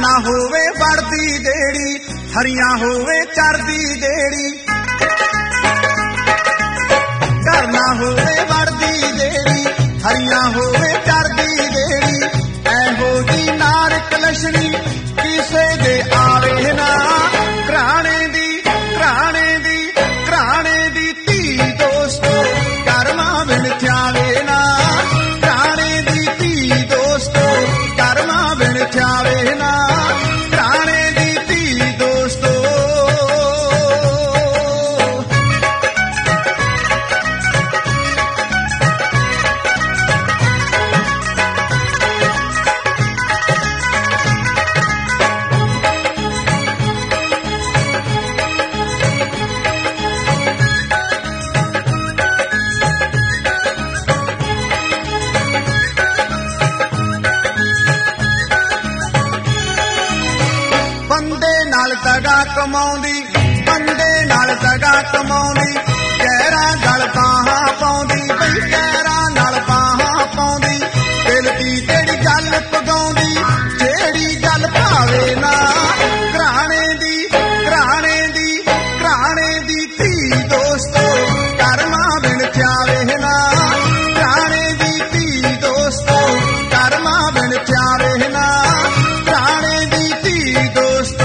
ਨਾ ਹੋਵੇ ਵੜਦੀ ਦੇੜੀ, ਹਰੀਆਂ ਹੋਵੇ ਚਰਦੀ ਦੇੜੀ। ਘਰ ਨਾ ਹੋਵੇ ਵੜਦੀ ਦੇੜੀ, ਹਰੀਆਂ ਹੋਵੇ ਚਰਦੀ ਦੇੜੀ। ਇਹੋ ਜੀ ਨਾਰਕ ਲਛਣੀ ਕਿਸੇ ਦੇ ਆਵੇ ਨਾ। ਘਰਾਣੇ ਦੀ ਘਰਾਣੇ ਦੀ ਘਰਾਣੇ ਦੀ ਧੀ ਦੋਸਤੋ ਕਰਮਾਂ ਬਿਨ ਥਿਆਵੇ ਨਾ। ਘਰਾਣੇ ਦੀ ਧੀ ਦੋਸਤੋ ਕਰਮਾਂ ਬਿਨ ਥਿਆਵੇ ਨਾ। ਘਰਾਣੇ ਦੀ ਧੀ ਦੋਸਤੋ। ਬੰਦੇ ਨਾਲ ਦਗਾ ਕਮਾਉਂਦੀ, ਬੰਦੇ ਨਾਲ ਦਗਾ ਕਮਾਉਂਦੀ। ਕਹਿਰਾਂ ਗਲ ਬਾਹਾਂ ਪਾਉਂਦੀ, ਬਈ ਕਹਿਰਾਂ ਨਾਲ ਬਾਹਾਂ ਪਾਉਂਦੀ। ਦਿਲ ਦੀ ਜਿਹੜੀ ਗੱਲ ਪਗਾਉਂਦੀ, ਜਿਹੜੀ ਗੱਲ ਭਾਵੇ ਨਾ। ਘਰਾਣੇ ਦੀ ਘਰਾਣੇ ਦੀ ਘਰਾਣੇ ਦੀ ਧੀ ਦੋਸਤੋ ਕਰਮਾਂ ਬਿਨ ਥਿਆਵੇ ਨਾ। ਘਰਾਣੇ ਦੀ ਧੀ ਦੋਸਤੋ ਕਰਮਾਂ ਬਿਨ ਥਿਆਵੇ ਨਾ। ਘਰਾਣੇ ਦੀ ਧੀ ਦੋਸਤੋ।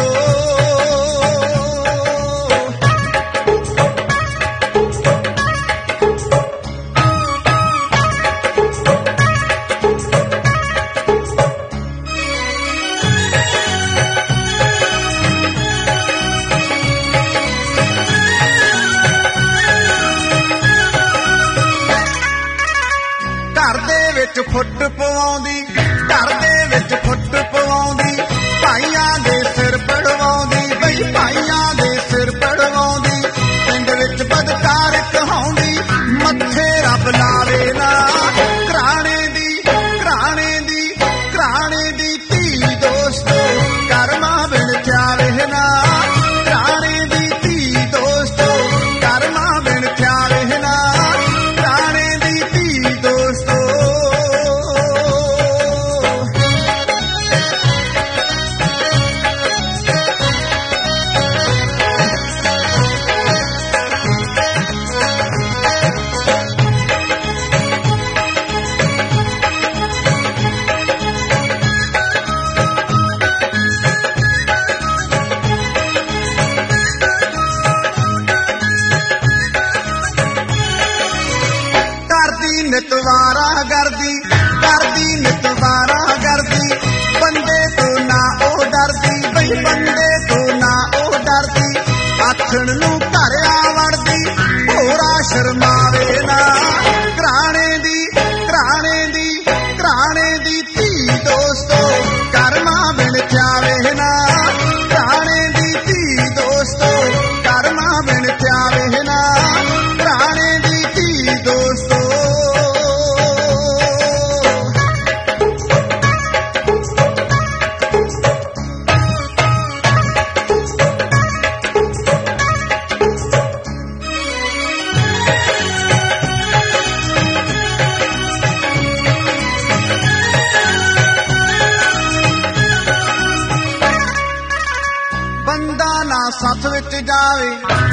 ਘਰ ਦੇ ਵਿੱਚ ਫੁੱਟ ਪਵਾਉਂਦੀ, ਘਰ ਦੇ ਵਿੱਚ ਫੁੱਟ ਪਵਾਉਂਦੀ। ਭਾਈਆਂ ਦੇ ਸਿਰ ਪੜਵਾਉਂਦੀ, ਬਈ ਭਾਈਆਂ ਦੇ ਸਿਰ ਪੜਵਾਉਂਦੀ। ਪਿੰਡ ਵਿੱਚ ਬਦਕਾਰ ਕਹਾਉਂਦੀ, ਮੱਥੇ ਰੱਬ ਲਾਵੇ ਨਾ। ਘਰਾਣੇ ਦੀ ਘਰਾਣੇ ਦੀ ਘਰਾਣੇ ਦੀ ਧੀ ਦੋਸਤੋ ਕਰਮਾਂ ਬਿਨ ਥਿਆਵੇ ਨਾ। ਘਰਾਣੇ ਦੀ ਧੀ ਦੋਸਤੋ ਕਰਮਾਂ ਬਿਨ ਥਿਆਵੇ ਨਾ। ਘਰਾਣੇ ਦੀ ਧੀ ਦੋਸਤੋ। ਕਰਦੀ ਨਿਤ ਵਾਰਾ ਕਰਦੀ, ਕਰਦੀ ਨਿਤ ਵਾਰਾ ਕਰਦੀ। ਬੰਦੇ ਤੋਂ ਨਾ ਉਹ ਡਰਦੀ, ਬਈ ਬੰਦੇ ਤੋਂ ਨਾ ਉਹ ਡਰਦੀ। ਆਥਣ ਨੂੰ ਘਰ ਆ ਵੜਦੀ, ਭੋਰਾ ਸ਼ਰਮਾਵੇ ਨਾ। ਘਰਾਣੇ ਦੀ ਘਰਾਣੇ ਦੀ ਘਰਾਣੇ ਦੀ ਧੀ ਦੋਸਤੋ ਕਰਮਾਂ ਬਿਨ ਥਿਆਵੇ ਨਾ। ਘਰਾਣੇ ਦੀ ਧੀ ਦੋਸਤੋ ਕਰਮਾਂ ਬਿਨ ਥਿਆਵੇ ਨਾ। ਘਰਾਣੇ ਦੀ ਧੀ ਦੋਸਤੋ। ਬੰਦਾ ਨਾ ਸੱਥ ਵਿੱਚ ਜਾਵੇ,